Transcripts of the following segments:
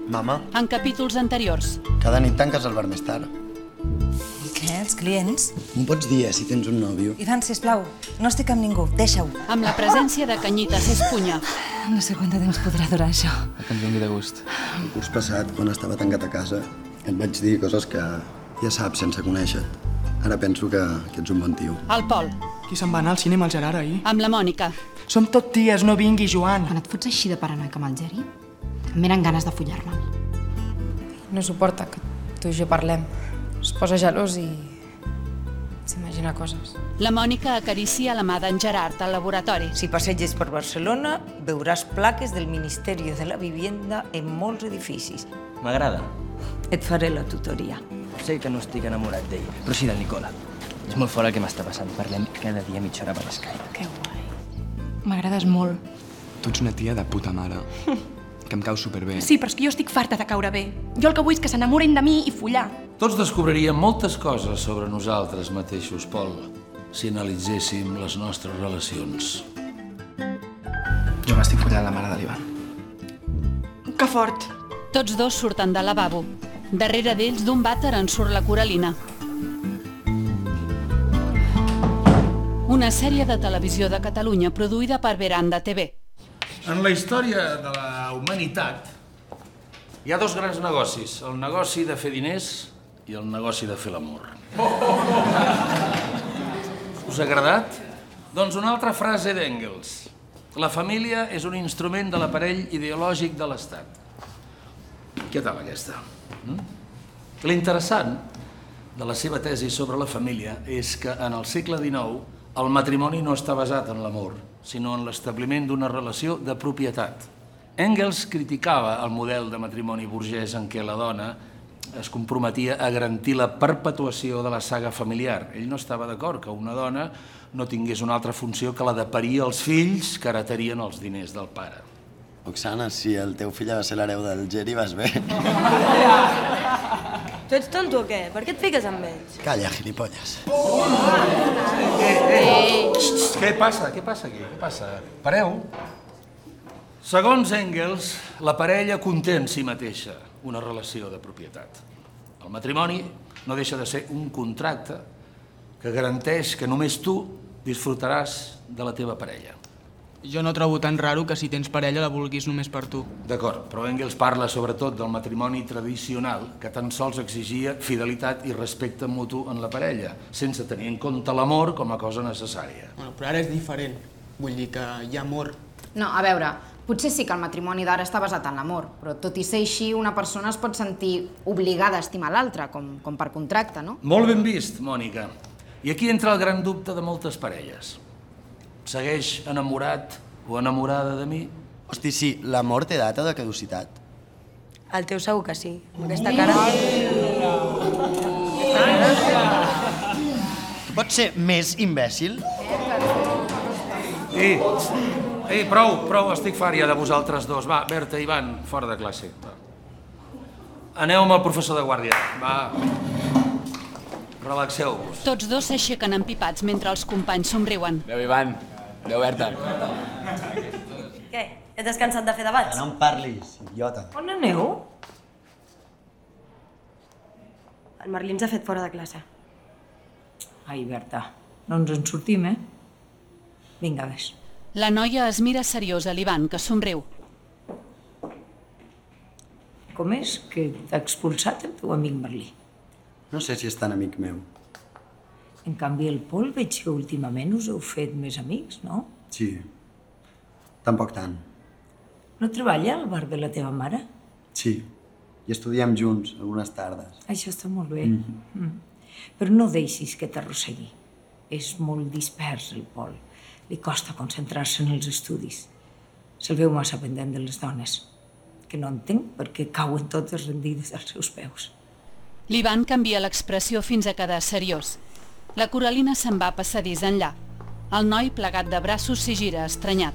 Mama, En capítols anteriors. cada nit tanques el bar més tard. I què, els clients? M'ho pots dir, si tens un nòvio? Ivan, sisplau, no estic amb ningú, deixa-ho. Amb la presència de Canyitas Espunya. No sé quant de temps podrà durar això. Que ens vingui de gust. El curs passat, quan estava tancat a casa, et vaig dir coses que ja saps sense conèixer-te. Ara penso que ets un bon tio. El Pol. Qui se'n va anar al cinema, el Gerard, ahir? Amb la Mònica. Som tot ties, no vingui, Joan. Quan et fots així de paranoic amb el Geri, em venen ganes de follar-me'l. No suporta que tu i jo parlem. Es posa gelós i s'imagina coses. La Mònica acaricia la mà d'en Gerard al laboratori. Si passeges per Barcelona, veuràs plaques del Ministeri de la Vivienda en molts edificis. M'agrada. Et faré la tutoria. Sé que no estic enamorat d'ell, però sí del Nicola. És molt fort el que m'està passant. Parlem cada dia mitja hora per Skype. Que guai. M'agrades molt. Tu ets una tia de puta mare. Que em cau superbé. Sí, però és que jo estic farta de caure bé. Jo el que vull és que s'enamorin de mi i follar. Tots descobriríem moltes coses sobre nosaltres mateixos, Pol, si analitzéssim les nostres relacions. Jo m'estic follant la mare de l'Ivan. Que fort. Tots dos surten del lavabo. Darrere d'ells, d'un vàter, en surt la Coralina. Una sèrie de televisió de Catalunya produïda per Veranda TV. En la història de la humanitat hi ha dos grans negocis, el negoci de fer diners i el negoci de fer l'amor. Us ha agradat? Doncs una altra frase d'Engels. La família és un instrument de l'aparell ideològic de l'Estat. Què tal aquesta? L'interessant de la seva tesi sobre la família és que en el segle XIX el matrimoni no està basat en l'amor, sinó en l'establiment d'una relació de propietat. Engels criticava el model de matrimoni burgès en què la dona es comprometia a garantir la perpetuació de la saga familiar. Ell no estava d'acord que una dona no tingués una altra funció que la de parir els fills que heretarien els diners del pare. Oksana, si el teu fill va ser l'hereu del Geri, vas bé. Tu ets tonto o què? Per què et fiques amb ells? Calla, gilipolles. Què passa? Què passa aquí? Què passa? Pareu. Segons Engels, la parella conté en si mateixa una relació de propietat. El matrimoni no deixa de ser un contracte que garanteix que només tu disfrutaràs de la teva parella. Jo no trobo tan raro que si tens parella la vulguis només per tu. D'acord, però Engels parla sobretot del matrimoni tradicional que tan sols exigia fidelitat i respecte mutu en la parella, sense tenir en compte l'amor com a cosa necessària. Bueno, però ara és diferent. Vull dir que hi ha amor. No, a veure, potser sí que el matrimoni d'ara està basat en l'amor, però tot i ser així, una persona es pot sentir obligada a estimar l'altra, com per contracte, no? Molt ben vist, Mònica. I aquí entra el gran dubte de moltes parelles. Segueix enamorat o enamorada de mi? Hosti, sí, l'amor té data de caducitat. El teu segur que sí. Amb aquesta cara... Tu pots ser més imbècil? Ei, prou, estic fart ja de vosaltres dos. Va, Berta, Ivan, fora de classe. Va. Aneu amb el professor de guàrdia. Va. Relaxeu-vos. Tots dos s'aixequen empipats mentre els companys somriuen. Adéu, Ivan. Adéu, Berta. Què? Ja t'has cansat de fer debats? No em parlis, idiota. On aneu? El Merlí ens ha fet fora de classe. Ai, Berta, no ens en sortim, Vinga, ves. La noia es mira seriosa a l'Ivan, que somriu. Com és que t'ha expulsat el teu amic Merlí? No sé si és tan amic meu. En canvi, el Pol veig que últimament us heu fet més amics, no? Sí. Tampoc tant. No treballa al bar de la teva mare? Sí. I estudiem junts, algunes tardes. Això està molt bé. Però no deixis que t'arrossegui. És molt dispers, el Pol. Li costa concentrar-se en els estudis. Se'l veu massa pendent de les dones, que no entenc perquè cauen totes rendides als seus peus. L'Ivan canvia l'expressió fins a quedar seriós. La Coralina se'n va passadís enllà. El noi, plegat de braços, s'hi gira, estranyat.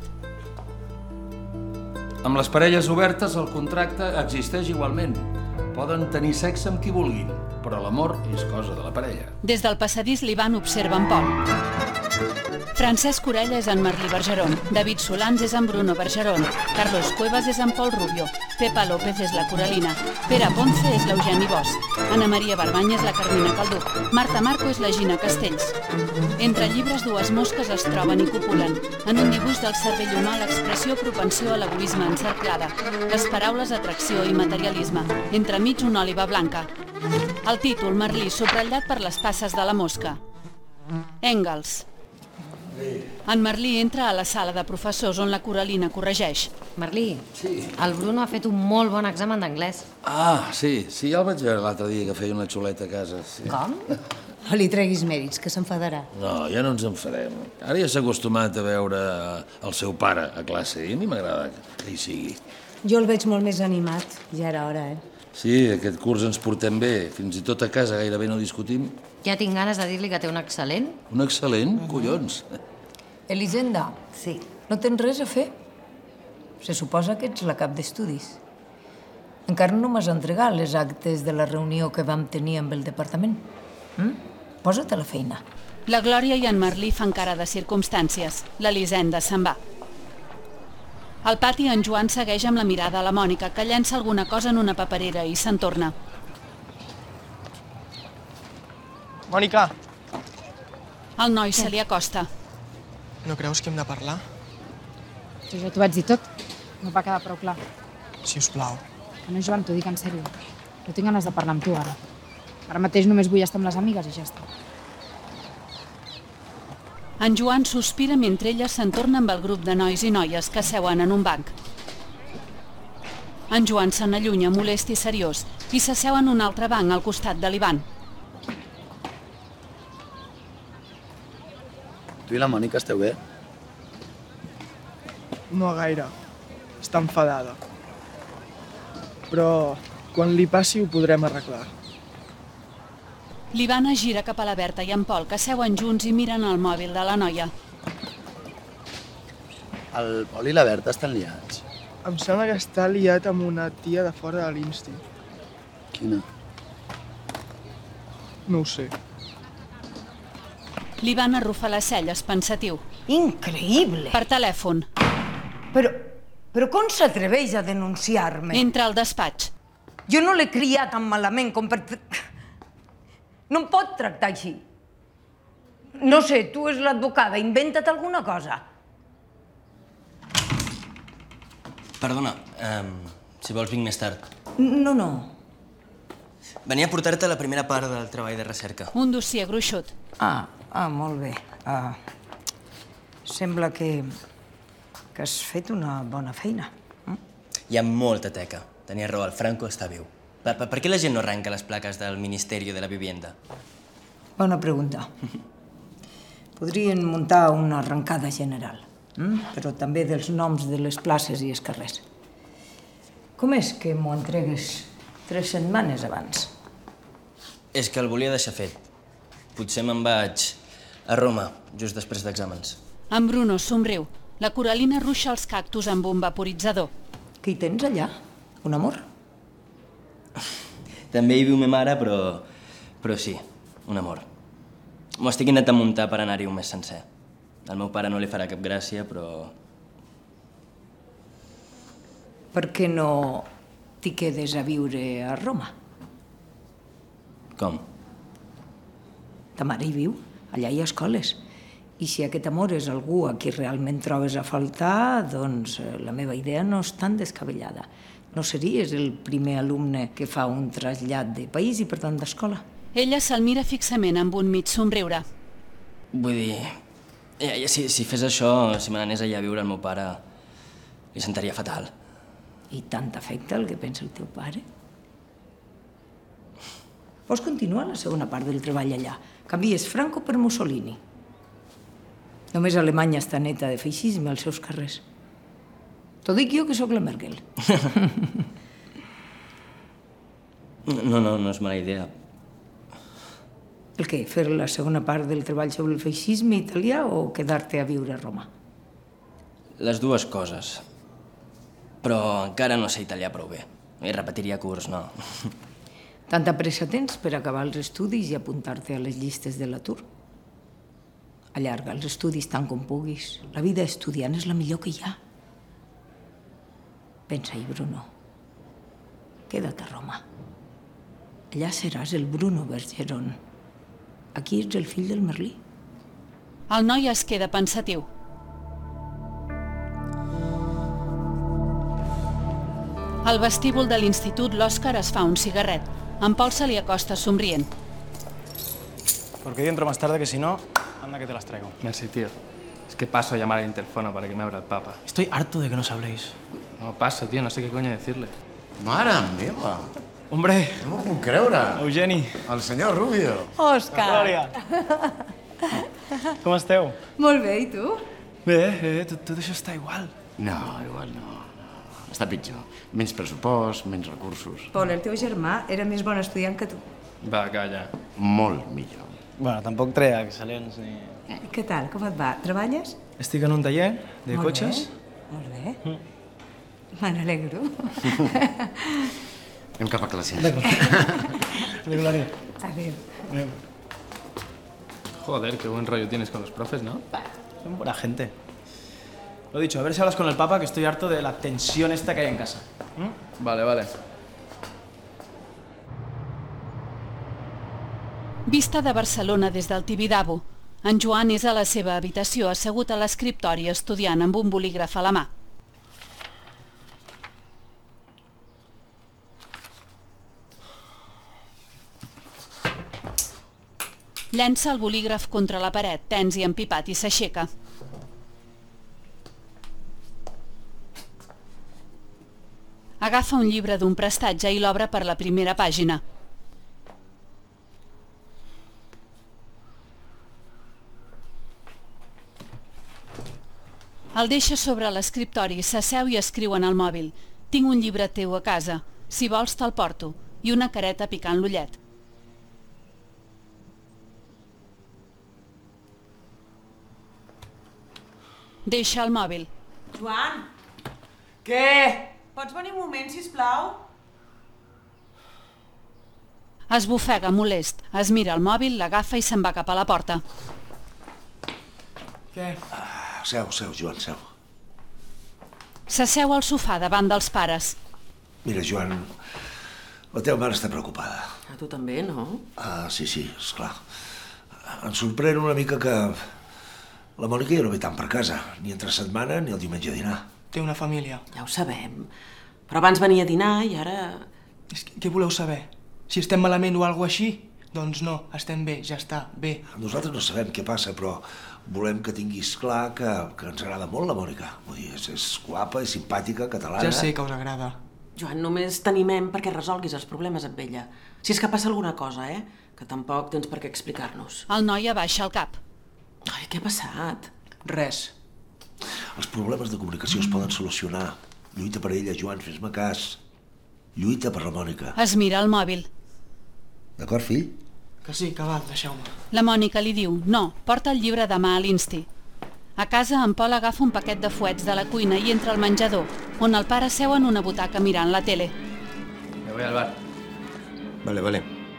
Amb les parelles obertes, el contracte existeix igualment. Poden tenir sexe amb qui vulguin, però l'amor és cosa de la parella. Des del passadís, l'Ivan observa en Pol. Francesc Orella és en Merlí Bergeron, David Solans és en Bruno Bergeron, Carlos Cuevas és en Pol Rubio, Pepa López és la Coralina, Pere Ponce és l'Eugeni Bosch, Ana Maria Barbany és la Carmina Caldú, Marta Marco és la Gina Castells. Entre llibres dues mosques es troben i copulen. En un dibuix del cervell humà l'expressió propensió a l'egoisme encerclada, les paraules atracció i materialisme, entremig una òliba blanca. El títol Merlí subratllat per les passes de la mosca. Engels. En Merlí entra a la sala de professors on la Coralina corregeix. Merlí, el Bruno ha fet un molt bon examen d'anglès. Ah, sí, ja el vaig veure l'altre dia que feia una xuleta a casa. Sí. Com? No li treguis mèrits, que s'enfadarà. No, ja no ens enfarem. Ara ja s'ha acostumat a veure el seu pare a classe i a mi m'agrada que hi sigui. Jo el veig molt més animat, ja era hora, Sí, aquest curs ens portem bé. Fins i tot a casa gairebé no discutim. Ja tinc ganes de dir-li que té un excel·lent. Un excel·lent? Collons. Elisenda, Sí. no tens res a fer? Se suposa que ets la cap d'estudis. Encara no m'has entregat les actes de la reunió que vam tenir amb el departament. Posa't a la feina. La Glòria i en Merlí fan cara de circumstàncies. L'Elisenda se'n va. Al pati, en Joan segueix amb la mirada a la Mònica, que llença alguna cosa en una paperera i se'n torna. Mònica, El noi se li acosta. no creus que hem de parlar? Jo ja t'ho vaig dir tot. No va quedar prou clar. Si us plau. Que no, Joan, t'ho dic en sèrio. No tinc ganes de parlar amb tu, ara. Ara mateix només vull estar amb les amigues i ja està. En Joan sospira mentre ella se'n torna amb el grup de nois i noies que seuen en un banc. En Joan se n'allunya, molest i seriós, i s'asseu en un altre banc al costat de l'Ivan. Tu i la Mònica esteu bé? No gaire. Està enfadada. Però quan li passi ho podrem arreglar. L'Ivan es gira cap a la Berta i en Pol, que seuen junts i miren el mòbil de la noia. El Pol i la Berta estan liats. Em sembla que està liat amb una tia de fora de l'Insti. Quina? No ho sé. L'Ivan arrufa les celles, pensatiu. Increïble! Per telèfon. Però com s'atreveix a denunciar-me? Entra al despatx. Jo no l'he criat tan malament com per... No em pot tractar així. No sé, tu és l'advocada, inventa't alguna cosa. Perdona, si vols vinc més tard. No. Venia a portar-te la primera part del treball de recerca. Un dossier gruixut. Molt bé. Sembla que has fet una bona feina. Hi ha molta teca. Tenia raó, el Franco està viu. Per què la gent no arranca les plaques del Ministeri de la Vivienda? Bona pregunta. Podrien muntar una arrencada general, però també dels noms de les places i els carrers. Com és que m'ho entregues 3 setmanes abans? És que el volia deixar fet. Potser me'n vaig a Roma, just després d'exàmens. En Bruno somriu. La Coralina ruixa els cactus amb un vaporitzador. Què hi tens allà? Un amor? També hi viu ma mare, però sí, un amor. M'ho estic intentant muntar per anar-hi un mes sencer. Al meu pare no li farà cap gràcia, però... Per què no t'hi quedes a viure a Roma? Com? Ta mare hi viu, allà hi ha escoles. I si aquest amor és algú a qui realment trobes a faltar, doncs la meva idea no és tan descabellada. No series el primer alumne que fa un trasllat de país i, per tant, d'escola. Ella se'l mira fixament amb un mig somriure. Vull dir, si fes això, si me n'anés allà a viure el meu pare, li sentaria fatal. I tant t'afecta el que pensa el teu pare? Pots continuar la segona part del treball allà. Canvies Franco per Mussolini. Només Alemanya està neta de feixisme als seus carrers. T'ho dic jo que sóc la Merkel. No és mala idea. El què? Fer la segona part del treball sobre el feixisme italià o quedar-te a viure a Roma? Les dues coses. Però encara no sé italià prou bé. I repetiria curs, no. Tanta pressa tens per acabar els estudis i apuntar-te a les llistes de l'atur? Allarga els estudis tant com puguis. La vida estudiant és la millor que hi ha. Pensa-hi, Bruno. Queda't a Roma. Allà seràs el Bruno Bergeron. Aquí ets el fill del Merlí. El noi es queda pensatiu. Al vestíbul de l'institut, l'Òscar es fa un cigarret. En Pol se li acosta somrient. Porque yo entro más tarde, que si no, anda que te las traigo. Merci, tío. Es que paso a llamar al interfono para que me abra el papa. Estoy harto de que nos habléis. No, paso, tío, no sé qué coño decirle. Mare meva! Hombre! No m'ho puc creure! Eugeni! El senyor Rubio! Òscar! Glòria! Com esteu? Molt bé, i tu? Bé, tot això està igual. No, igual no. Està pitjor. Menys pressupost, menys recursos. Pol, el teu germà era més bon estudiant que tu. Va, calla. Molt millor. Bueno, tampoc treia excel·lents ni... Què tal, com et va? Treballes? Estic en un taller de Molt cotxes. bé, molt bé. Me n'alegro. Anem cap a classe. Adéu, Glòria. Adéu. Joder, qué buen rollo tienes con los profes, ¿no? Son buena gente. Lo dicho, a ver si hablas con el Papa, que estoy harto de la tensión esta que hay en casa. Vale, vale. Vista de Barcelona des del Tibidabo. En Joan és a la seva habitació, assegut a l'escriptori estudiant amb un bolígraf a la mà. Llença el bolígraf contra la paret, tens i empipat, i s'aixeca. Agafa un llibre d'un prestatge i l'obre per la primera pàgina. El deixa sobre l'escriptori, s'asseu i escriu en el mòbil. Tinc un llibre teu a casa. Si vols te'l porto. I una careta picant l'ullet. Deixa el mòbil. Joan! Què? Pots venir un moment, sisplau? Es bufega, molest. Es mira el mòbil, l'agafa i se'n va cap a la porta. Què? Seu, Joan, seu. S'asseu al sofà davant dels pares. Mira, Joan, la teva mare està preocupada. A tu també, no? Sí, esclar. Em sorprèn una mica que la Mònica ja no ve tant per casa, ni entre setmana ni el diumenge a dinar. Té una família. Ja ho sabem. Però abans venia a dinar i ara... Què voleu saber? Si estem malament o alguna així? Doncs no, estem bé, ja està, bé. Nosaltres no sabem què passa, però volem que tinguis clar que ens agrada molt la Mònica. Vull dir, és guapa, és simpàtica, catalana... Ja sé que us agrada. Joan, només t'animem perquè resolguis els problemes amb ella. Si és que passa alguna cosa, que tampoc tens per què explicar-nos. El noi abaixa el cap. Ai, què ha passat? Res. Els problemes de comunicació es poden solucionar. Lluita per ella, Joan, fes-me cas. Lluita per la Mònica. Es mira el mòbil. D'acord, fill? Que sí, que va, deixeu-me. La Mònica li diu, no, porta el llibre demà a l'Insti. A casa, en Pol agafa un paquet de fuets de la cuina i entra al menjador, on el pare seu en una butaca mirant la tele. Me voy al bar. Vale.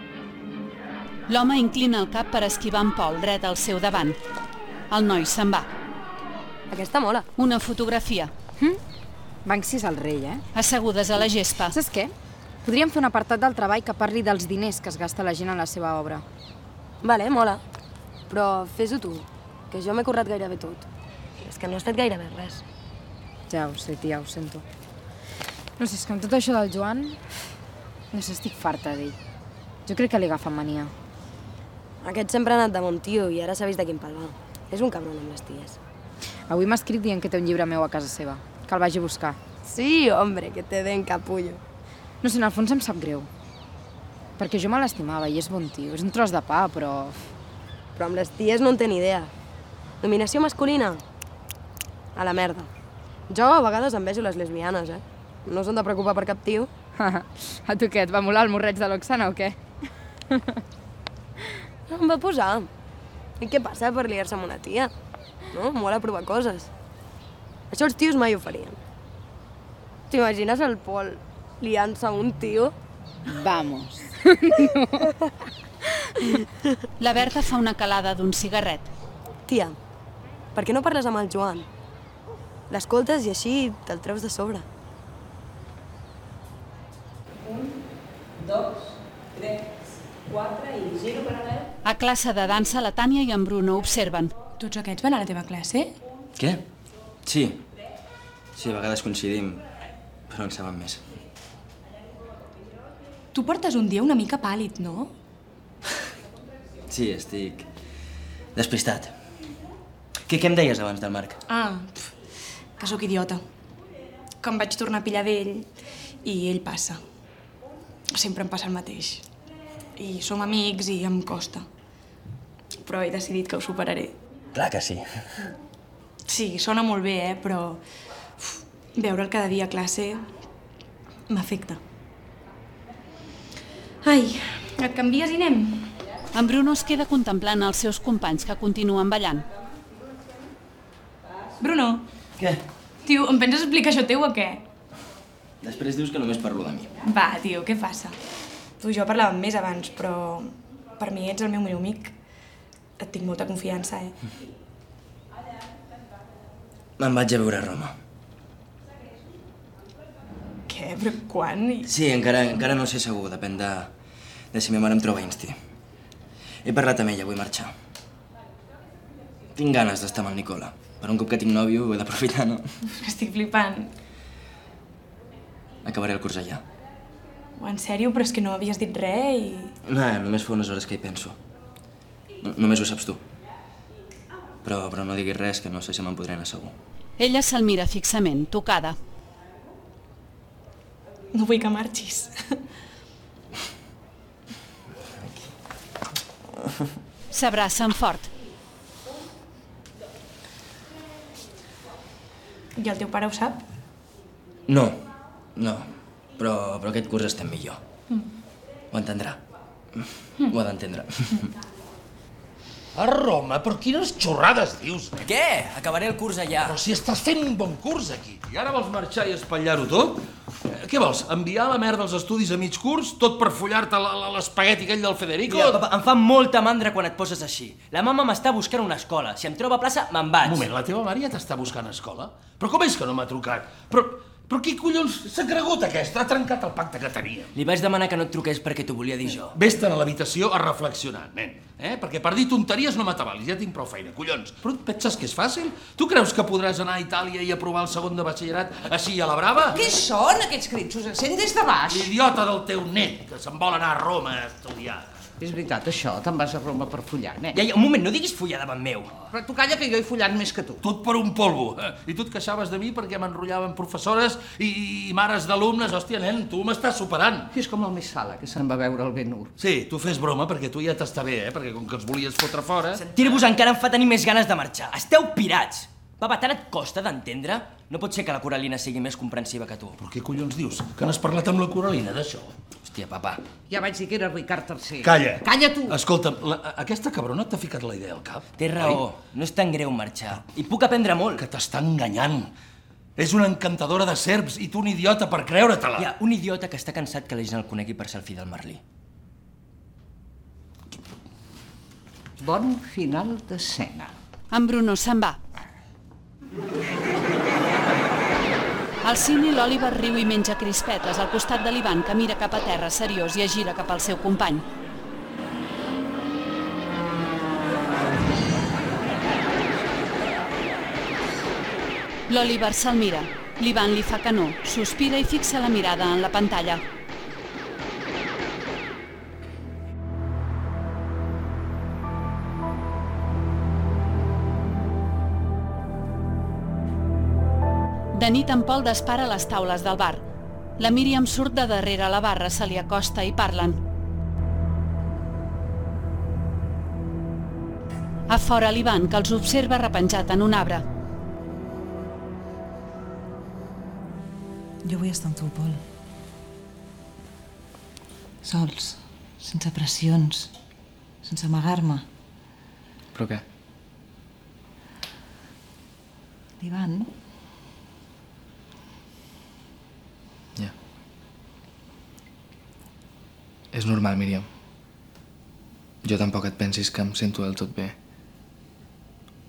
L'home inclina el cap per esquivar en Pol, dret al seu davant. El noi se'n va. Aquesta mola. Una fotografia. Banksy és el rei, Assegudes a la gespa. Saps què? Podríem fer un apartat del treball que parli dels diners que es gasta la gent en la seva obra. Vale, mola. Però fes-ho tu, que jo m'he currat gairebé tot. És que no has fet gairebé res. Ja ho sé, tia, ho sento. No sé, és que amb tot això del Joan... No sé, estic farta d'ell. Jo crec que li agafa mania. Aquest sempre ha anat de bon tio i ara s'ha vist de quin pal va. És un cabron amb les ties. Avui m'ha escrit dient que té un llibre meu a casa seva, que el vagi a buscar. Sí, hombre, que te den capullo. No sé, en el fons em sap greu. Perquè jo me l'estimava i és bon tio. És un tros de pa, però... Però amb les ties no en té ni idea. Dominació masculina? A la merda. Jo a vegades envejo les lesbianes, No s'han de preocupar per cap tio. A tu què, et va molar el morreig de l'Oxana o què? No em va posar. I què passa per liar-se amb una tia? No? Mola provar coses. Això els tios mai ho farien. T'imagines el Pol liant-se amb un tio? Vamos. La Berta fa una calada d'un cigarret. Tia, per què no parles amb el Joan? L'escoltes i així te'l treus de sobre. 1, 2, 3, 4 i giro paral·lel. A classe de dansa, la Tània i en Bruno observen. Tots aquests van a la teva classe? Què? Sí. Sí, a vegades coincidim, però en saben més. Tu portes un dia una mica pàl·lid, no? Sí, estic despistat. Què em deies abans del Marc? Que sóc idiota. Que em vaig tornar a pillar d'ell i ell passa. Sempre em passa el mateix. I som amics i em costa. Però he decidit que ho superaré. Clar que sí. Sí, sona molt bé, però veure'l cada dia a classe m'afecta. Ai, et canvies i anem? En Bruno es queda contemplant els seus companys que continuen ballant. Bruno. Què? Tio, em penses explicar això teu o què? Després dius que només parlo de mi. Va, tio, què passa? Tu i jo parlàvem més abans, però per mi ets el meu millor amic. Et tinc molta confiança, Me'n vaig a veure a Roma. Què? Però quan? Sí, encara no sé segur, depèn de si ma mare em troba a Insti. He parlat amb ella, vull marxar. Tinc ganes d'estar amb el Nicola. Per un cop que tinc nòvio, ho he d'aprofitar, no? Estic flipant. Acabaré el curs allà. En sèrio? Però és que no havies dit res i... No, només fa unes hores que hi penso. Només ho saps tu. Però no diguis res, que no sé si me'n podré anar segur. Ella se'l mira fixament, tocada. No vull que marxis. S'abracen fort. I el teu pare ho sap? No. Però aquest curs estem millor. Ho entendrà. Ho ha d'entendre. A Roma? Però quines xorrades dius? Què? Acabaré el curs allà. Però si estàs fent un bon curs aquí. I ara vols marxar i espatllar-ho tot? Què vols? Enviar la merda als estudis a mig curs? Tot per follar-te l'espagueti aquell del Federico? Mira, papa, em fa molta mandra quan et poses així. La mama m'està buscant una escola. Si em troba plaça, me'n vaig. Un moment, la teva mare ja t'està buscant escola? Però com és que no m'ha trucat? Però qui collons s'ha cregut aquesta? Ha trencat el pacte que teníem. Li vaig demanar que no et truqués perquè t'ho volia dir jo. Vés-te'n a l'habitació a reflexionar, nen. Perquè per dir tonteries no m'atabalis, ja tinc prou feina, collons. Però et penses que és fàcil? Tu creus que podràs anar a Itàlia i aprovar el segon de batxillerat així a la brava? Què són aquests crits? Us sent des de baix? L'idiota del teu net, que se'n vol anar a Roma a estudiar. És veritat, això? Te'n vas a Roma per follar, nen? Ja, un moment, no diguis follar davant meu. Però tu calla que jo he follat més que tu. Tot per un polvo. I tu et queixaves de mi perquè m'enrotllaven professores i mares d'alumnes. Hòstia, nen, tu m'estàs superant. És com el més sala, que se'n va veure el Ben-Hur. Sí, tu fes broma perquè tu ja t'està bé, perquè com que els volies fotre fora... Sentir-vos encara em fa tenir més ganes de marxar. Esteu pirats! Papa, tant et costa d'entendre? No pot ser que la Coralina sigui més comprensiva que tu. Però què collons dius? Que n'has parlat amb la Coralina, d'això? Hòstia, papa. Ja vaig dir que era Ricard III. Calla. Calla tu. Escolta'm, aquesta cabrona t'ha ficat la idea al cap? Té raó. No és tan greu marxar. I puc aprendre molt. Que t'està enganyant. És una encantadora de serps i tu un idiota per creure-te-la. Hi ha un idiota que està cansat que la gent el conegui per ser el fill del Merlí. Bon final d'escena. En Bruno se'n va. Al cine, l'Òliver riu i menja crispetes al costat de l'Ivan, que mira cap a terra seriós i es gira cap al seu company. L'Òliver se'l mira. L'Ivan li fa que no, sospira i fixa la mirada en la pantalla. De nit, en Pol dispara a les taules del bar. La Míriam surt de darrere la barra, se li acosta i parlen. A fora l'Ivan, que els observa repenjat en un arbre. Jo vull estar amb tu, Pol. Sols, sense pressions, sense amagar-me. Però què? L'Ivan... Ja. És normal, Míriam. Jo tampoc et pensis que em sento del tot bé.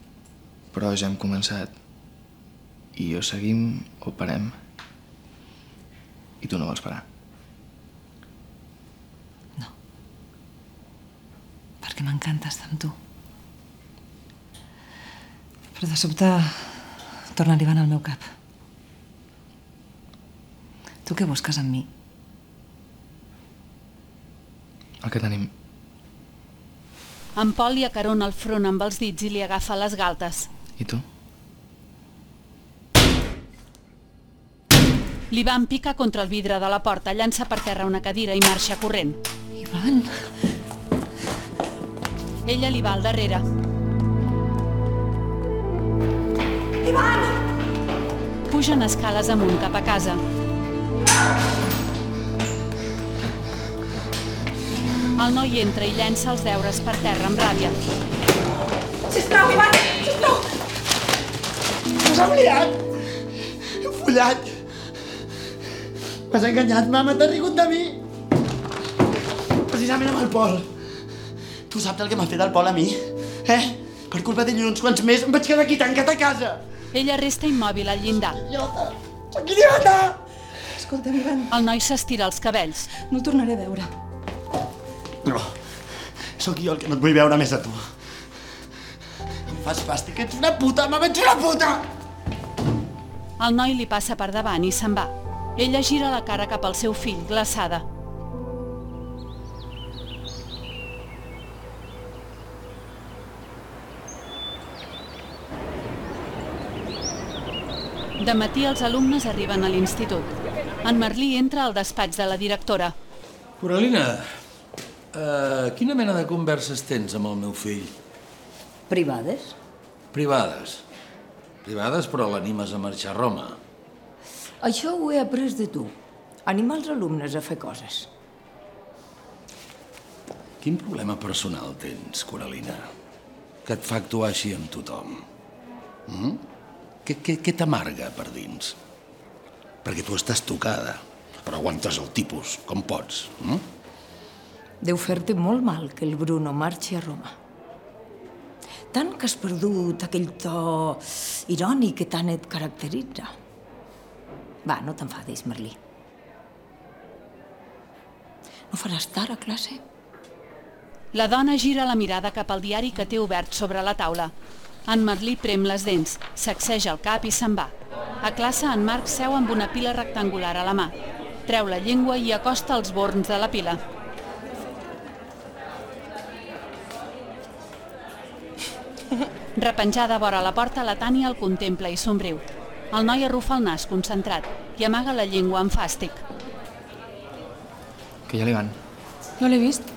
Però ja hem començat. I o seguim o parem. I tu no vols parar. No. Perquè m'encanta estar amb tu. Però de sobte torna arribant al meu cap. Tu què busques en mi? El que tenim. En Pol li acarona el front amb els dits i li agafa les galtes. I tu? L'Ivan pica contra el vidre de la porta, llança per terra una cadira i marxa corrent. Ivan! Ella li va al darrere. Ivan! Pugen escales amunt cap a casa. El noi entra i llença els deures per terra amb ràbia. Sisplau, Ivan! Sisplau! Us hem liat! Hem follat! M'has enganyat, mama, t'has rigut de mi! Precisament amb el Pol. Tu saps el que m'ha fet el Pol a mi? Per culpa d'ell i uns quants més em vaig quedar aquí tancat a casa. Ella resta immòbil al llindar. Idiota! Sóc idiota! Escolta, Ivan. El noi s'estira els cabells. No el tornaré a veure. No, sóc jo el que no et vull veure més a tu. Em fas fàstic, ets una puta, mama, ets una puta! El noi li passa per davant i se'n va. Ella gira la cara cap al seu fill, glaçada. De matí els alumnes arriben a l'institut. En Merlí entra al despatx de la directora. Coralina, quina mena de converses tens amb el meu fill? Privades? Privades. Privades, però l'animes a marxar a Roma. Això ho he après de tu. Anima els alumnes a fer coses. Quin problema personal tens, Coralina, que et fa actuar així amb tothom? Què t'amarga per dins? Perquè tu estàs tocada, però aguantes el tipus, com pots. Deu fer-te molt mal que el Bruno marxi a Roma. Tant que has perdut aquell to irònic que tant et caracteritza. Va, no t'enfadis, Merlí. No faràs tard a classe? La dona gira la mirada cap al diari que té obert sobre la taula. En Merlí prem les dents, sacseja el cap i se'n va. A classe, en Marc seu amb una pila rectangular a la mà. Treu la llengua i acosta els borns de la pila. Repenjada vora la porta, la Tània el contempla i somriu. El noi arrufa el nas, concentrat, i amaga la llengua amb fàstic. Que ja li van. No l'he vist.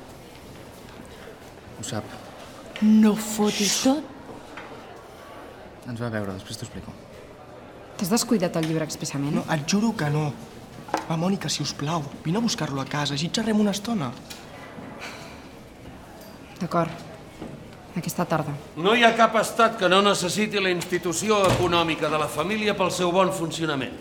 Ho sap. No fotis tot. Ens va veure, després t'ho explico. T'has descuidat el llibre expressament? No, et juro que no. Va, Mònica, si us plau, vine a buscar-lo a casa, així xerrem una estona. D'acord. Aquesta tarda. No hi ha cap estat que no necessiti la institució econòmica de la família pel seu bon funcionament.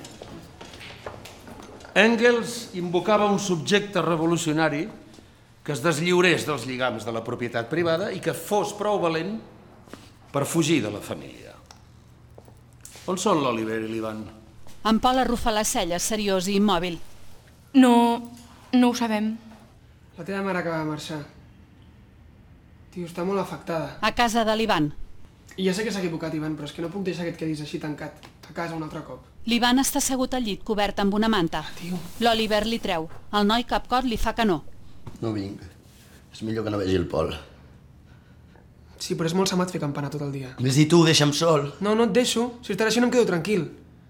Engels invocava un subjecte revolucionari que es deslliurés dels lligams de la propietat privada i que fos prou valent per fugir de la família. On són l'Oliver i l'Ivan? En Pol arrufa les celles, seriós i immòbil. No ho sabem. La teva mare acaba de marxar. Tio, està molt afectada. A casa de l'Ivan. I ja sé que s'ha equivocat, Ivan, però és que no puc deixar que et quedis així tancat a casa un altre cop. L'Ivan està assegut al llit, cobert amb una manta. L'Oliver li treu. El noi capcot li fa que no. No vinc. És millor que no vegi el Pol. Sí, però és molt samat fer campana tot el dia. Ves i tu, deixa'm sol. No, no et deixo. Si estarà així no em quedo tranquil.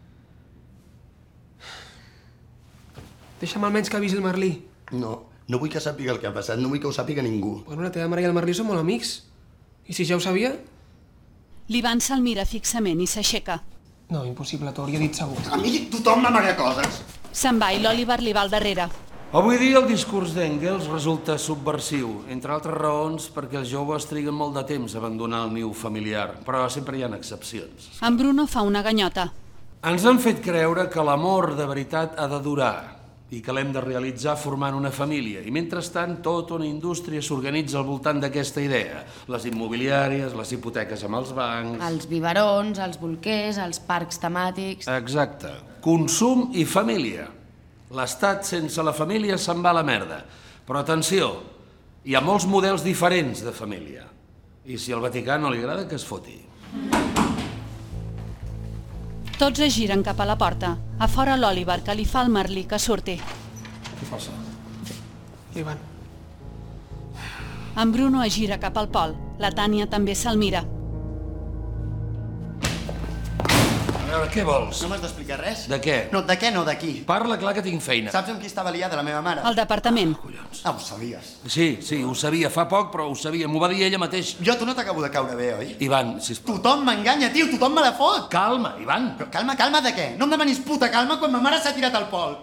Deixa'm almenys que avisi el Merlí. No vull que sàpiga el que ha passat, no vull que ho sàpiga ningú. Bueno, la teva mare i el Merlí són molt amics. I si ja ho sabia? L'Ivan se'l mira fixament i s'aixeca. No, impossible, t'ho hauria dit segur. A mi tothom m'amaga coses. Se'n va i l'Oliver li va al darrere. Avui dia el discurs d'Engels resulta subversiu, entre altres raons perquè els joves triguen molt de temps a abandonar el niu familiar, però sempre hi ha excepcions. En Bruno fa una ganyota. Ens han fet creure que l'amor de veritat ha de durar i que l'hem de realitzar formant una família. I mentrestant, tota una indústria s'organitza al voltant d'aquesta idea. Les immobiliàries, les hipoteques amb els bancs... Els biberons, els bolquers, els parcs temàtics... Exacte. Consum i família. L'estat sense la família se'n va a la merda. Però atenció, hi ha molts models diferents de família. I si al Vaticà no li agrada, que es foti. Tots es giren cap a la porta. A fora l'Òliver, que li fa al Merlí que surti. Què passa? Ivan. En Bruno es gira cap al Pol. La Tània també se'l mira. A veure, què vols? No m'has d'explicar res? De què? No, de què no, d'aquí. Parla clar que tinc feina. Saps amb qui estava liada la meva mare? Al departament. Ah, ho sabies. Sí, ho sabia. Fa poc, però ho sabia. M'ho va dir ella mateix. Jo, tu no t'acabo de caure bé, oi? Ivan, sisplau. Tothom m'enganya, tio, tothom me la fot. Calma, Ivan. Però calma de què? No em demanis puta calma quan ma mare s'ha tirat al Pol.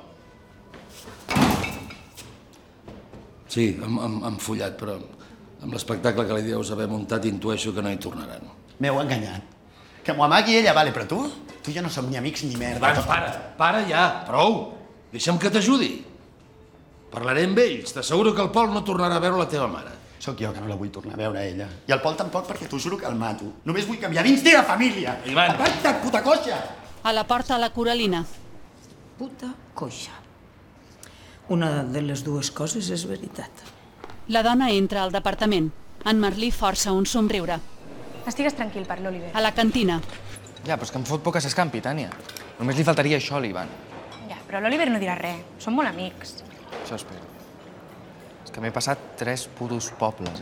Sí, han follat, però amb l'espectacle que li deus haver muntat intueixo que no hi tornaran. M'heu enganyat. Que m'ho amagui ella, vale, però tu ja no som ni amics ni merda. Ivan, para ja, prou. Deixa'm que t'ajudi. Parlaré amb ells. T'asseguro que el Pol no tornarà a veure la teva mare. Sóc jo que no la vull tornar a veure, ella. I el Pol tampoc, perquè t'ho juro que el mato. Només vull canviar dins de la família. Ivan. Aparta't, puta coixa! A la porta, la Coralina. Puta coixa. Una de les dues coses és veritat. La dona entra al departament. En Merlí força un somriure. Estigues tranquil per l'Oliver. A la cantina. Ja, però és que em fot por que s'escampi, Tània. Només li faltaria això a l'Ivan. Ja, però l'Oliver no dirà res. Som molt amics. Això espero. És que m'he passat 3 putos pobles,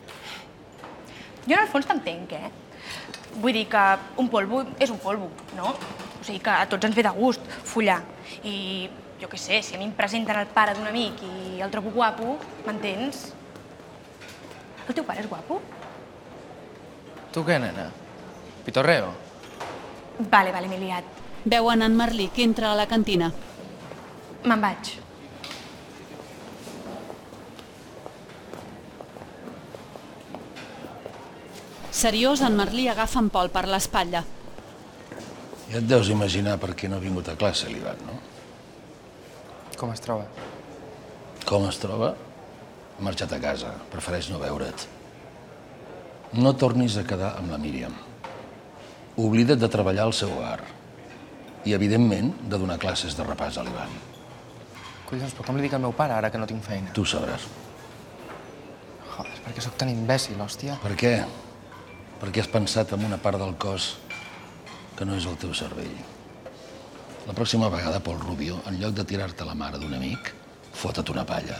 Jo en el fons t'entenc, Vull dir que un polvo és un polvo, no? O sigui que a tots ens ve de gust follar. I jo què sé, si a mi em presenten el pare d'un amic i el trobo guapo, m'entens? El teu pare és guapo? Tu què, nena? Pitorreo? Vale, m'he liat. Veuen en Merlí que entra a la cantina. Me'n vaig. Seriós, en Merlí agafa en Pol per l'espatlla. Ja et deus imaginar per què no ha vingut a classe, l'Ivan, no? Com es troba? Com es troba? Ha marxat a casa. Prefereix no veure't. No tornis a quedar amb la Míriam. Oblida't de treballar al seu bar. I, evidentment, de donar classes de repàs a l'Ivan. Collons, però com li dic al meu pare ara que no tinc feina? Tu sabràs. Joder, per què sóc tan imbècil, hòstia? Per què? Perquè has pensat en una part del cos que no és el teu cervell. La pròxima vegada, Pol Rubio, en lloc de tirar-te la mare d'un amic, fota't una palla.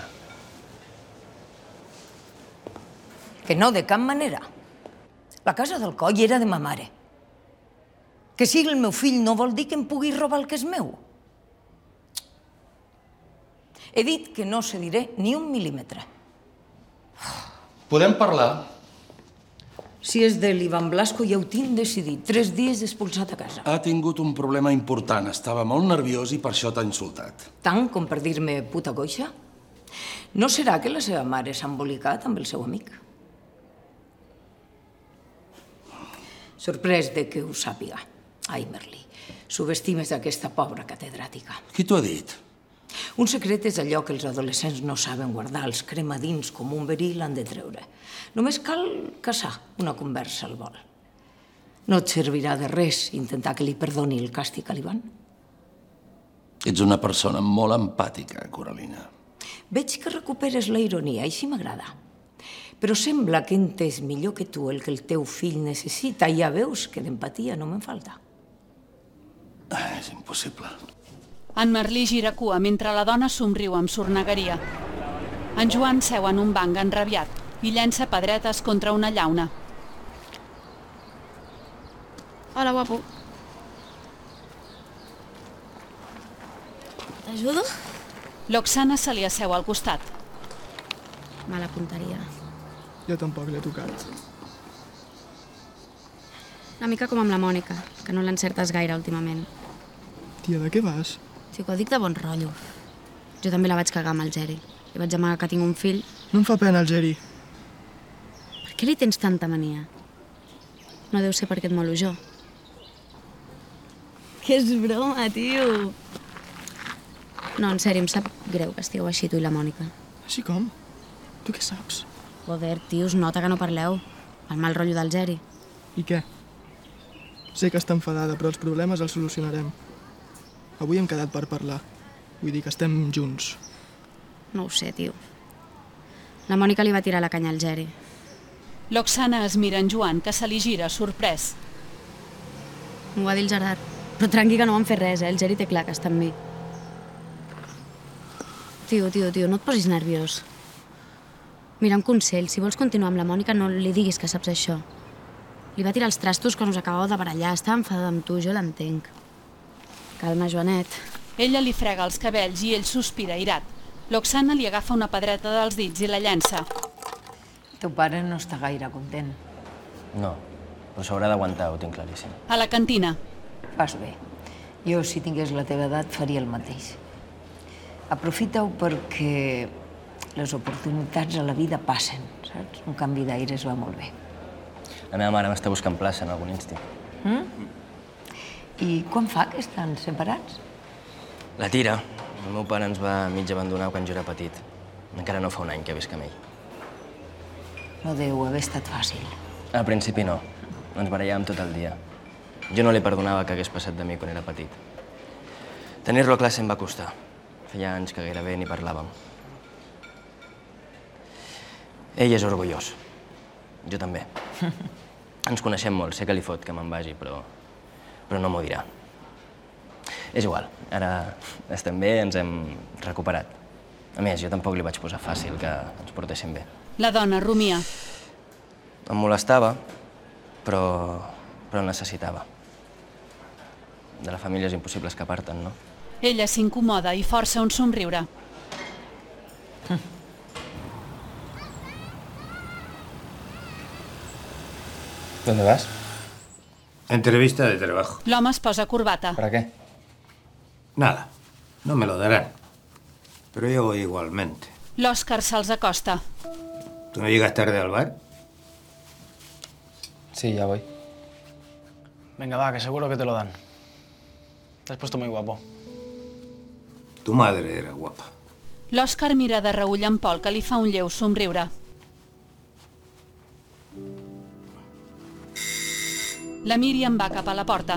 Que no, de cap manera. La casa del coll era de ma mare. Que sigui el meu fill no vol dir que em pugui robar el que és meu. He dit que no cediré ni un mil·límetre. Podem parlar? Si és de l'Ivan Blasco ja ho tinc decidit. 3 dies expulsat a casa. Ha tingut un problema important. Estava molt nerviós i per això t'ha insultat. Tant com per dir-me puta coixa? No serà que la seva mare s'ha embolicat amb el seu amic? Sorprès de que ho sàpiga. Ai, Merlí, subestimes aquesta pobra catedràtica. Qui t'ho ha dit? Un secret és allò que els adolescents no saben guardar, els crema dins com un verí i l'han de treure. Només cal caçar una conversa al vol. No et servirà de res intentar que li perdoni el càstig a l'Ivan? Ets una persona molt empàtica, Coralina. Veig que recuperes la ironia, així m'agrada. Però sembla que he entès millor que tu el que el teu fill necessita. Ja veus que d'empatia no me'n falta. És impossible. En Merlí gira cua mentre la dona somriu amb sornegueria. En Joan seu en un banc enrabiat i llença pedretes contra una llauna. Hola, guapo. T'ajudo? L'Oxana se li asseu al costat. Mala punteria. Jo tampoc l'he tocat. Una mica com amb la Mònica, que no l'encertes gaire últimament. Tia, de què vas? Sí, que ho dic de bon rotllo. Jo també la vaig cagar amb el Geri. Li vaig amagar que tinc un fill. No em fa pena el Geri. Per què li tens tanta mania? No deu ser perquè et molo jo. Que és broma, tio. No, en sèrio, em sap greu que estigueu així, tu i la Mònica. Així com? Tu què saps? Joder, tio, es nota que no parleu. El mal rotllo del Geri. I què? Sé que està enfadada, però els problemes els solucionarem. Avui hem quedat per parlar. Vull dir que estem junts. No ho sé, tio. La Mònica li va tirar la canya al Geri. L'Oxana es mira en Joan, que se li gira, sorprès. M'ho va dir el Gerard. Però tranqui que no van fer res, El Geri té clar que està amb mi. Tio, no et posis nerviós. Mira, un consell, si vols continuar amb la Mònica no li diguis que saps això. Li va tirar els trastos quan us acabeu de barallar, estava enfadada amb tu, jo l'entenc. Calma, Joanet. Ella li frega els cabells i ell sospira, irat. L'Oxana li agafa una pedreta dels dits i la llença. Teu pare no està gaire content. No, però s'haurà d'aguantar, ho tinc claríssim. A la cantina. Fas bé. Jo, si tingués la teva edat, faria el mateix. Aprofita-ho perquè les oportunitats a la vida passen, saps? Un canvi d'aires va molt bé. La meva mare m'està buscant plaça en algun insti. I quan fa que estan separats? La tira. El meu pare ens va mig abandonar quan jo era petit. Encara no fa un any que visc amb ell. No deu haver estat fàcil. Al principi no. Ens barallàvem tot el dia. Jo no li perdonava que hagués passat de mi quan era petit. Tenir-lo a classe em va costar. Feia anys que gairebé ni parlàvem. Ell és orgullós. Jo també. Ens coneixem molt, sé que li fot que me'n vagi, però no m'ho dirà. És igual, ara estem bé, ens hem recuperat. A més, jo tampoc li vaig posar fàcil que ens portéssim bé. La dona rumia. Em molestava, però necessitava. De la família és impossible escapar-te'n, no? Ella s'incomoda i força un somriure. ¿Dónde vas? Entrevista de trabajo. L'home es posa corbata. ¿Para qué? Nada. No me lo darán. Pero yo voy igualmente. L'Òscar se'ls acosta. ¿Tú no llegas tarde al bar? Sí, ya voy. Venga, va, que seguro que te lo dan. Te has puesto muy guapo. Tu madre era guapa. L'Òscar mira de reull en Pol, que li fa un lleu somriure. La Míriam va cap a la porta.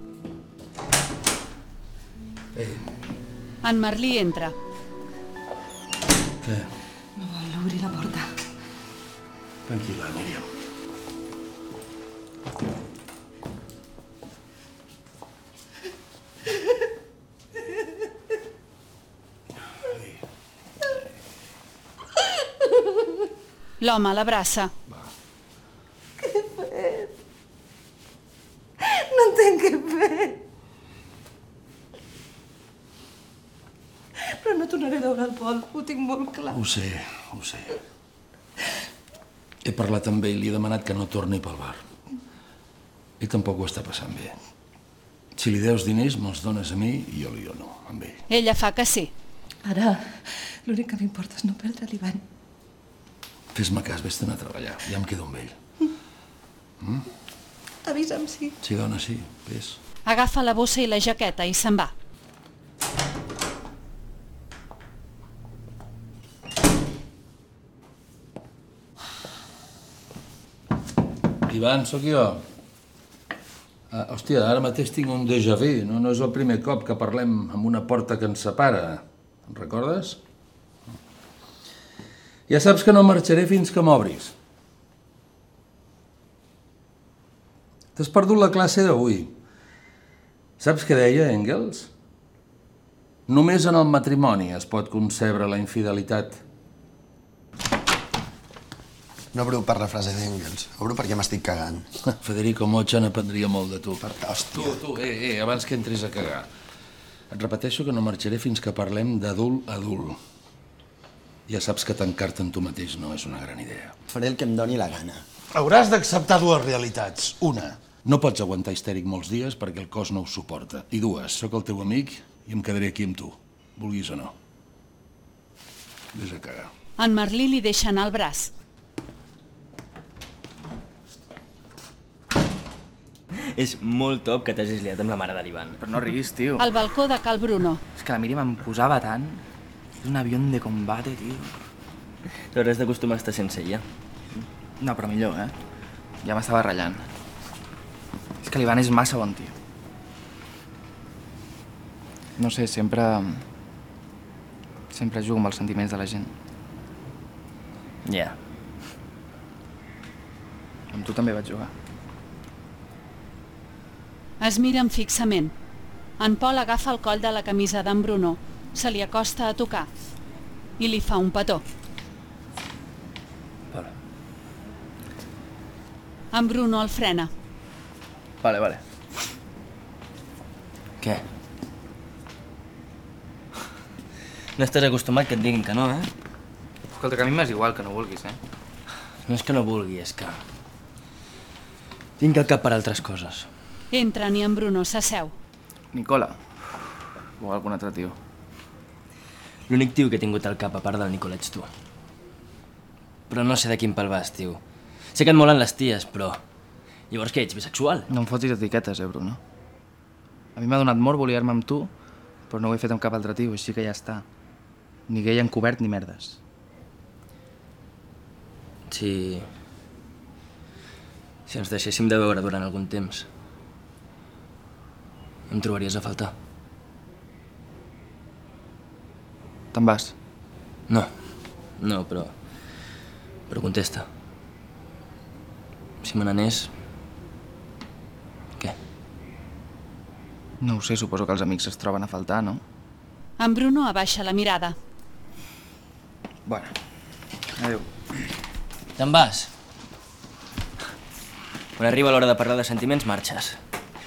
En Merlí entra. Què? No vol obrir la porta. Tranquil·la, Míriam. L'home l'abraça. Què he fet? No entenc què he fet. Però no tornaré a veure el Pol, ho tinc molt clar. Ho sé. He parlat amb ell i he demanat que no torni pel bar. Ell tampoc ho està passant bé. Si li deus diners, me'ls dones a mi i jo li dono amb ell. Ella fa que sí. Ara, l'únic que m'importa és no perdre l'Ivan. Fes-me cas, vés-te'n a treballar. Ja em quedo amb ell. Avisa'm si... Sí, dona, sí. Vés. Agafa la bossa i la jaqueta i se'n va. Ivan, sóc jo. Hòstia, ara mateix tinc un déjà vu. No és el primer cop que parlem amb una porta que ens separa. Em recordes? Ja saps que no marxaré fins que m'obris. T'has perdut la classe d'avui. Saps què deia Engels? Només en el matrimoni es pot concebre la infidelitat. No obro per la frase d'Engels, obro perquè m'estic cagant. Federico Mocha n'aprendria molt de tu. Hòstia. Tu, abans que entris a cagar. Et repeteixo que no marxaré fins que parlem d'adult a adult. Ja saps que tancar-te en tu mateix no és una gran idea. Faré el que em doni la gana. Hauràs d'acceptar dues realitats. Una, no pots aguantar histèric molts dies perquè el cos no ho suporta. I dues, sóc el teu amic i em quedaré aquí amb tu, vulguis o no. Vés a cagar. En Merlí li deixa anar el braç. És molt top que t'hagis liat amb la mare de l'Ivan. Però no riguis, tio. Al balcó de Cal Bruno. És que la Míriam em posava tant. És un avió de combate, tio. T'hauràs d'acostumar a estar sense ella. No, però millor, eh? Ja m'estava ratllant. És que l'Ivan és massa bon tio. No sé, sempre jugo amb els sentiments de la gent. Ja. Amb tu també vaig jugar. Es miren fixament. En Pol agafa el coll de la camisa d'en Bruno, se li acosta a tocar i li fa un petó. Vale. En Bruno el frena. Vale. Què? No estàs acostumat que et diguin que no, eh? Escolta, que a mi m'és igual que no vulguis, eh? No és que no vulgui, és que... Tinc el cap per altres coses. Entren i en Bruno s'asseu. Nicola. O algun altre tio. L'únic tio que he tingut al cap a part del Nicola ets tu. Però no sé de quin pal vas, tio. Sé que et molen les ties, però... Llavors què, ets bisexual? No em fotis etiquetes, Bruno. A mi m'ha donat mort voler-me amb tu, però no ho he fet amb cap altre tio, així que ja està. Ni gay encobert ni merdes. Si ens deixéssim de veure durant algun temps, em trobaries a faltar. Te'n vas? No, però contesta. Si me n'anés... Què? No ho sé, suposo que els amics es troben a faltar, no? En Bruno abaixa la mirada. Bueno, adéu. Te'n vas? Quan arriba l'hora de parlar de sentiments, marxes.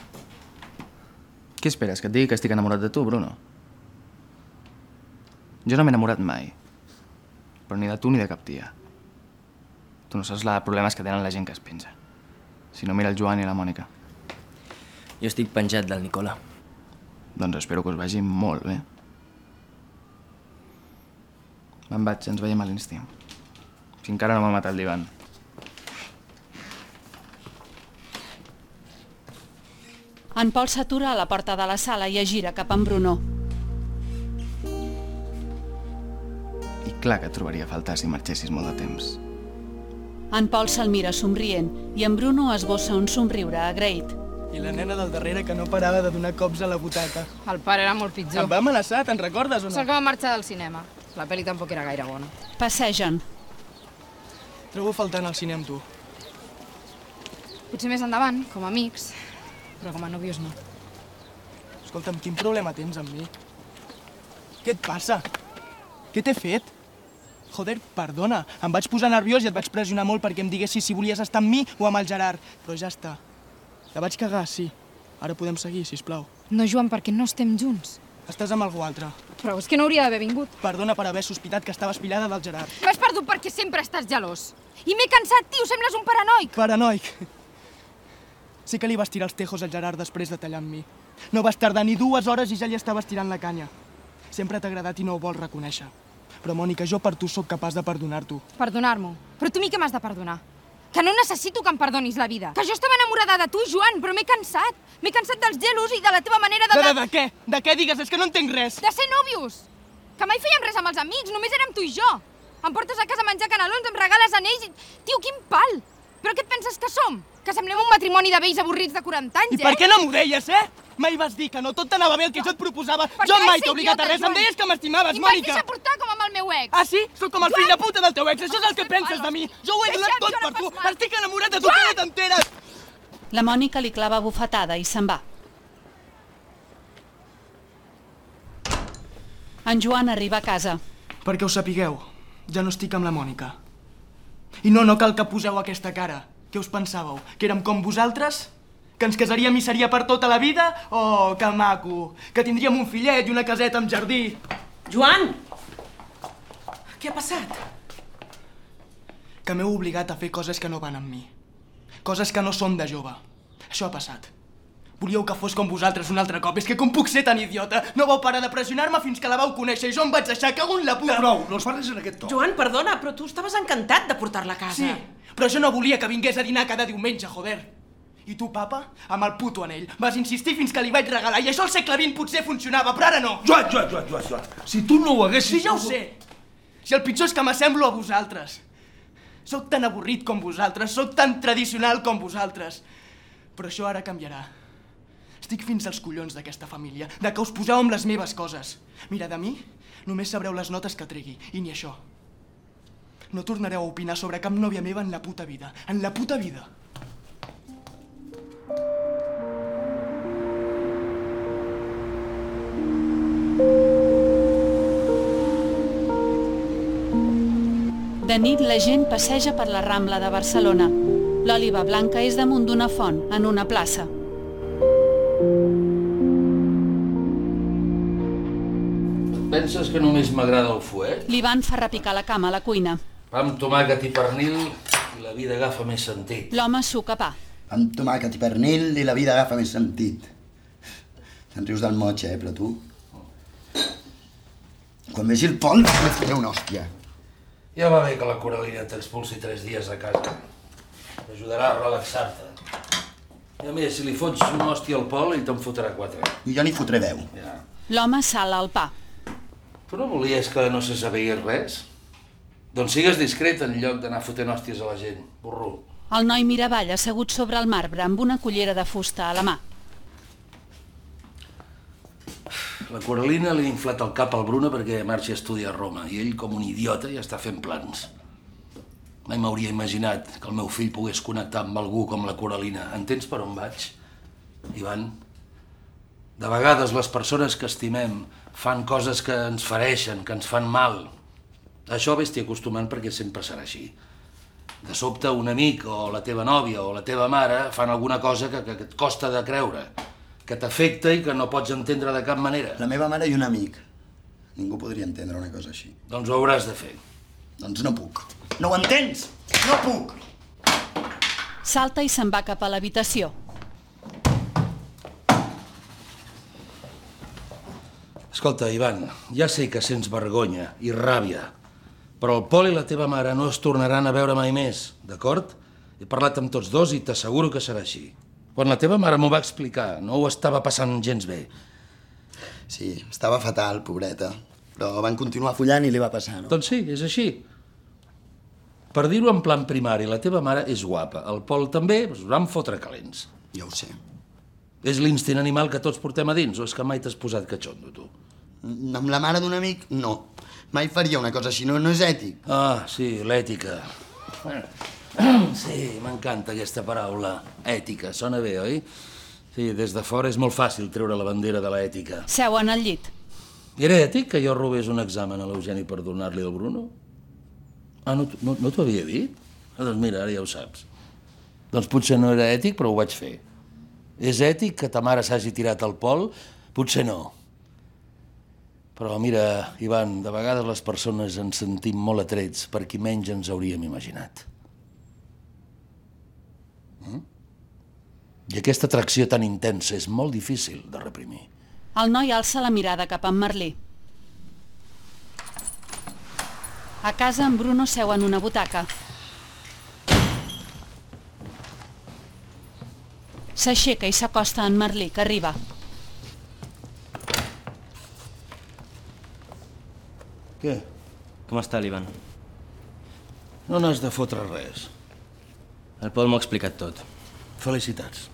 Què esperes, que et digui que estic enamorat de tu, Bruno? Jo no m'he enamorat mai. Però ni de tu ni de cap tia. Tu no saps els problemes que tenen la gent que es penja. Si no, mira el Joan i la Mònica. Jo estic penjat del Nicola. Doncs espero que us vagi molt bé. Me'n vaig, ens veiem a l'instint. Si encara no m'ha matat l'Ivan. En Pol s'atura a la porta de la sala i es gira cap a en Bruno. I clar que et trobaria a faltar si marxessis molt de temps. En Pol se'l mira somrient i en Bruno esbossa un somriure agraït. I la nena del darrere que no parava de donar cops a la butaca. El pare era molt pitjor. Em va amenaçar, te'n recordes o no? Sort que va marxar del cinema. La pel·li tampoc era gaire bona. Passegen. Trobo faltant al cine amb tu. Potser més endavant, com a amics, però com a nòvios no. Escolta'm, quin problema tens amb mi? Què et passa? Què t'he fet? Joder, perdona, em vaig posar nerviós i et vaig pressionar molt perquè em diguessis si volies estar amb mi o amb el Gerard, però ja està. La vaig cagar, sí. Ara podem seguir, sisplau. No, Joan, perquè no estem junts. Estàs amb algú altre. Però és que no hauria d'haver vingut. Perdona per haver sospitat que estaves pillada del Gerard. M'has perdut perquè sempre estàs gelós. I m'he cansat, tio, sembles un paranoic. Paranoic. Sé que li vas tirar els tejos al Gerard després de tallar amb mi. No vas tardar ni 2 hores i ja li estaves tirant la canya. Sempre t'ha agradat i no ho vols reconèixer. Però, Mònica, jo per tu sóc capaç de perdonar-t'ho. Perdonar-m'ho? Però tu a mi què m'has de perdonar? Que no necessito que em perdonis la vida. Que jo estava enamorada de tu, Joan, però m'he cansat. M'he cansat dels gelos i de la teva manera de... De què? De què digues? És que no entenc res. De ser nòvios. Que mai fèiem res amb els amics, només érem tu i jo. Em portes a casa a menjar canelons, em regales anells i... Tio, quin pal! Però què et penses que som? Que semblem un matrimoni de vells avorrits de 40 anys, I per què no m'ho deies, eh? Mai vas dir que no tot t'anava bé el que jo et proposava. Jo mai t'he obligat a res, em deies que m'estimaves, Mònica. I m'has deixat portar com amb el meu ex. Ah, sí? Sóc com el fill de puta del teu ex, això és el que penses de mi. Jo ho he donat tot per tu. Estic enamorat de tu, que no t'enteres. La Mònica li clava bufetada i se'n va. En Joan arriba a casa. Perquè ho sapigueu, ja no estic amb la Mònica. I no cal que poseu aquesta cara. Què us pensàveu? Que érem com vosaltres? Que ens casaríem i seria per tota la vida? Oh, que maco! Que tindríem un fillet i una caseta amb jardí. Joan! Què ha passat? Que m'heu obligat a fer coses que no van amb mi. Coses que no són de jove. Això ha passat. Volíeu que fos com vosaltres un altre cop. És que com puc ser tan idiota? No vau parar de pressionar-me fins que la vau conèixer i jo em vaig deixar, cago en la puta. Prou, no els parles en aquest to. Joan, perdona, però tu estaves encantat de portar-la a casa. Sí, però jo no volia que vingués a dinar cada diumenge, joder. I tu, papa, amb el puto anell, vas insistir fins que li vaig regalar, i això al segle XX potser funcionava, però ara no! Joan, si tu no ho haguessis... Sí, ja ho sé! Si el pitjor és que m'assemblo a vosaltres. Soc tan avorrit com vosaltres, soc tan tradicional com vosaltres. Però això ara canviarà. Estic fins als collons d'aquesta família, de que us poseu amb les meves coses. Mira, de mi només sabreu les notes que tregui, i ni això. No tornareu a opinar sobre cap nòvia meva en la puta vida. En la puta vida. De nit, la gent passeja per la Rambla de Barcelona. L'òliba blanca és damunt d'una font, en una plaça. Penses que només m'agrada el fuet? L'Ivan fa repicar la cama a la cuina. Pa amb tomàquet i pernil i la vida agafa més sentit. L'home suca pa. Amb tomàquet i pernil i la vida agafa més sentit. Te'n rius del motxe, però tu... Quan vegi el Pol, me faré una hòstia. Ja va bé que la Coralina t'expulsi 3 dies a casa. T'ajudarà a relaxar-te. I a més, si li fots una hòstia al Pol, ell te'n fotrà 4. I jo n'hi fotré 10. Ja. L'home sala el pa. Tu no volies que no se sabés res? Doncs sigues discret en lloc d'anar fotent hòsties a la gent, burro. El noi mira avall assegut sobre el marbre amb una cullera de fusta a la mà. La Coralina li ha inflat el cap al Bruno perquè marxi a estudiar a Roma i ell, com un idiota, ja està fent plans. Mai m'hauria imaginat que el meu fill pogués connectar amb algú com la Coralina. Entens per on vaig, Ivan? De vegades les persones que estimem fan coses que ens fereixen, que ens fan mal. A això vés-t'hi acostumant perquè sempre serà així. De sobte un amic o la teva nòvia o la teva mare fan alguna cosa que et costa de creure, que t'afecta i que no pots entendre de cap manera. La meva mare i un amic. Ningú podria entendre una cosa així. Doncs ho hauràs de fer. Doncs no puc. No ho entens? No puc! Salta i se'n va cap a l'habitació. Escolta, Ivan, ja sé que sents vergonya i ràbia, però el Pol i la teva mare no es tornaran a veure mai més, d'acord? He parlat amb tots dos i t'asseguro que serà així. Quan la teva mare m'ho va explicar, no ho estava passant gens bé. Sí, estava fatal, pobreta. Però van continuar follant i li va passar, no? Doncs sí, és així. Per dir-ho en plan primari, la teva mare és guapa. El Pol també, es van fotre calents. Ja ho sé. És l'instint animal que tots portem a dins, o és que mai t'has posat catxondo, tu? Amb la mare d'un amic, no. Mai faria una cosa així, no és ètic. Ah, sí, l'ètica. Sí, m'encanta aquesta paraula, ètica. Sona bé, oi? Sí, des de fora és molt fàcil treure la bandera de l'ètica. Seuen al llit. Era ètic que jo robés un examen a l'Eugeni per donar-li al Bruno? Ah, no t'ho havia dit? Ah, doncs mira, ara ja ho saps. Doncs potser no era ètic, però ho vaig fer. És ètic que ta mare s'hagi tirat al Pol? Potser no. Però mira, Ivan, de vegades les persones ens sentim molt atrets per qui menys ens hauríem imaginat. I aquesta atracció tan intensa és molt difícil de reprimir. El noi alça la mirada cap a en Merlí. A casa, en Bruno seu en una butaca. S'aixeca i s'acosta a en Merlí, que arriba. Què? Com està l'Ivan? No n'has de fotre res. El Pol m'ho ha explicat tot. Felicitats.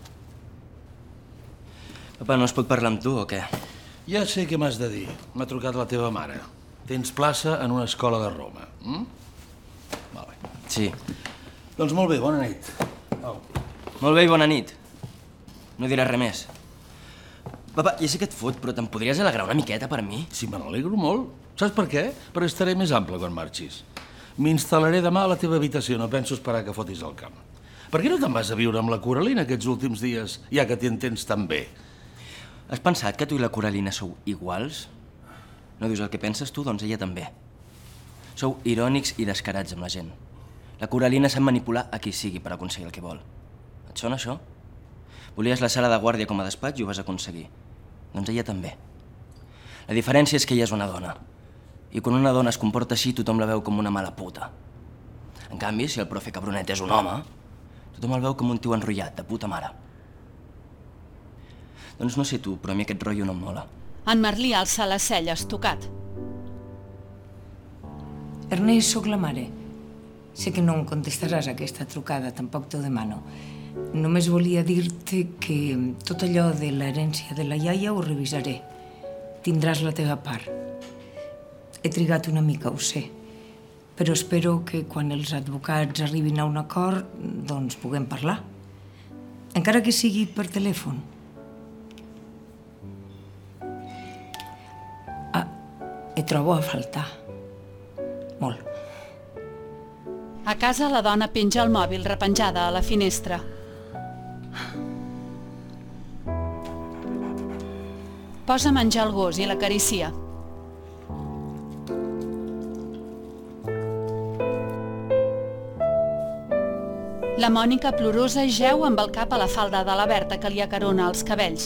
Papa, no es pot parlar amb tu o què? Ja sé què m'has de dir. M'ha trucat la teva mare. Tens plaça en una escola de Roma. Vale. Sí. Doncs molt bé, bona nit. Au. Molt bé i bona nit. No diràs res més. Papa, ja sé que et fot, però te'n podries alegrar una miqueta per mi? Sí, me n'alegro molt. Saps per què? Perquè estaré més ample quan marxis. M'instal·laré demà a la teva habitació, no penso esperar que fotis el camp. Per què no te'n vas a viure amb la Coralina aquests últims dies, ja que t'hi entens tan bé? Has pensat que tu i la Coralina sou iguals? No dius el que penses tu? Doncs ella també. Sou irònics i descarats amb la gent. La Coralina sap manipular a qui sigui per aconseguir el que vol. Et sona això? Volies la sala de guàrdia com a despatx i ho vas aconseguir. Doncs ella també. La diferència és que ella és una dona. I quan una dona es comporta així, tothom la veu com una mala puta. En canvi, si el profe Cabronet és un home, Tothom el veu com un tio enrotllat, de puta mare. Doncs no sé tu, però a mi aquest rotllo no em mola. En Merlí alça les celles, tocat. Ernest, sóc la mare. Sé que no em contestaràs aquesta trucada, tampoc t'ho demano. Només volia dir-te que tot allò de l'herència de la iaia ho revisaré. Tindràs la teva part. He trigat una mica, ho sé. Però espero que quan els advocats arribin a un acord, doncs puguem parlar. Encara que sigui per telèfon. Et trobo a faltar. Molt. A casa, la dona penja el mòbil repenjada a la finestra. Posa a menjar el gos i l'acaricia. La Mònica, plorosa, jeu amb el cap a la falda de la Berta que li acarona els cabells.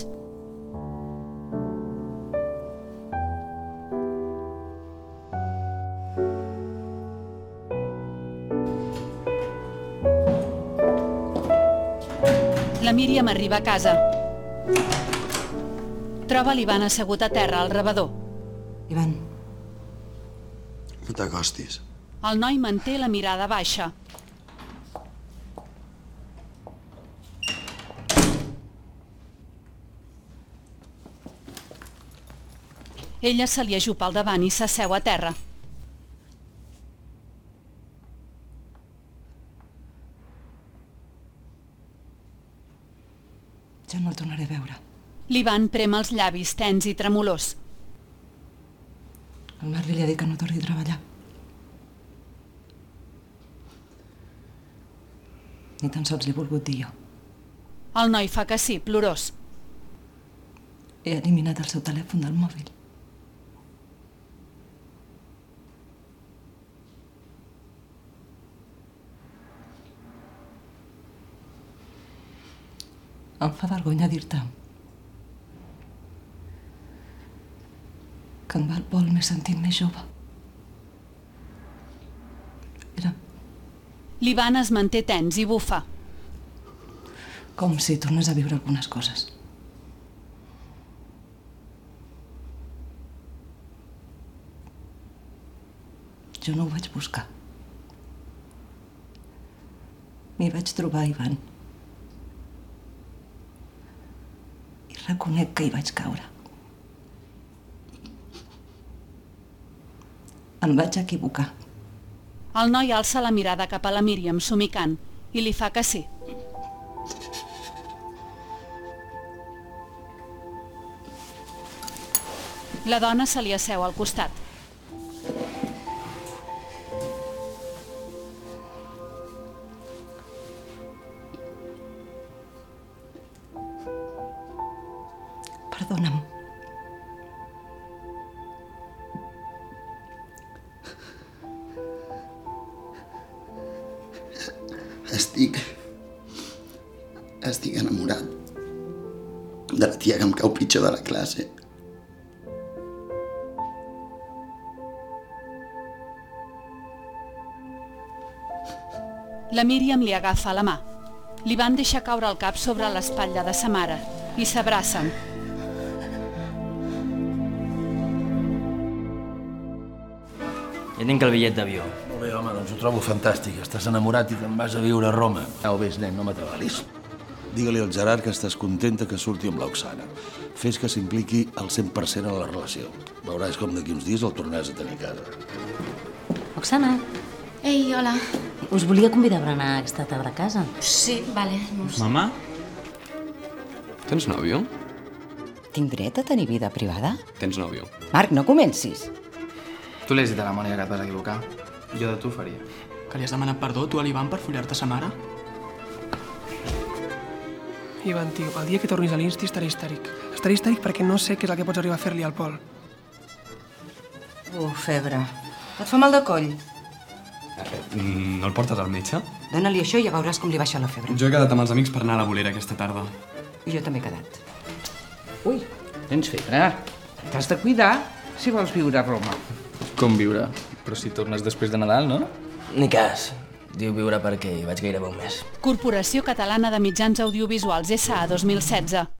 La Míriam arriba a casa. Troba l'Ivan assegut a terra al rebedor. Ivan. No t'acostis. El noi manté la mirada baixa. Ella se li ajupa al davant i s'asseu a terra. Ja no el tornaré a veure. L'Ivan prem els llavis tens i tremolós. El Merli li ha dit que no torni a treballar. Ni tan sols l'he volgut dir jo. El noi fa que sí, plorós. He eliminat el seu telèfon del mòbil. Em fa vergonya dir-te que amb el Pol m'he sentit més jove. L'Ivan es manté tens i bufa. Com si tornés a viure algunes coses. Jo no ho vaig buscar. M'hi vaig trobar, Ivan. I reconec que hi vaig caure. Em vaig equivocar. El noi alça la mirada cap a la Míriam, somicant, i li fa que sí. La dona se li asseu al costat. Perdona'm. Estic enamorat de la tia que em cau pitjor de la classe. La Míriam li agafa la mà. Li van deixar caure el cap sobre l'espatlla de sa mare i s'abracen. Ja tinc el bitllet d'avió. Molt bé, home, doncs ho trobo fantàstic. Estàs enamorat i te'n vas a viure a Roma. Au, vés, nen, no m'atabalis. Digue-li al Gerard que estàs contenta que surti amb l'Oxana. Fes que s'impliqui al 100% en la relació. Veuràs com d'aquí uns dies el tornaràs a tenir a casa. Oxana. Ei, hola. Us volia convidar a berenar aquesta tarda a casa. Sí, vale. Mama? Tens nòvio? Tinc dret a tenir vida privada? Tens nòvio. Marc, no comencis. Tu li has dit a la Mònica que et vas equivocar. Jo de tu faria. Que li has demanat perdó, tu, a l'Ivan, per follar-te sa mare? Ivan, tio, el dia que tornis a l'Insti estaré histèric. Estaré histèric perquè no sé què és el que pots arribar a fer-li al Pol. Febre. Et fa mal de coll? No el portes al metge? Dóna-li això i ja veuràs com li baixa la febre. Jo he quedat amb els amics per anar a la bolera aquesta tarda. I jo també he quedat. Ui, tens febre. T'has de cuidar si vols viure a Roma. Com viure? Però si tornes després de Nadal, no? Ni cas. Diu viure perquè hi vaig gairebé un mes. Corporació Catalana de Mitjans Audiovisuals, SA 2016.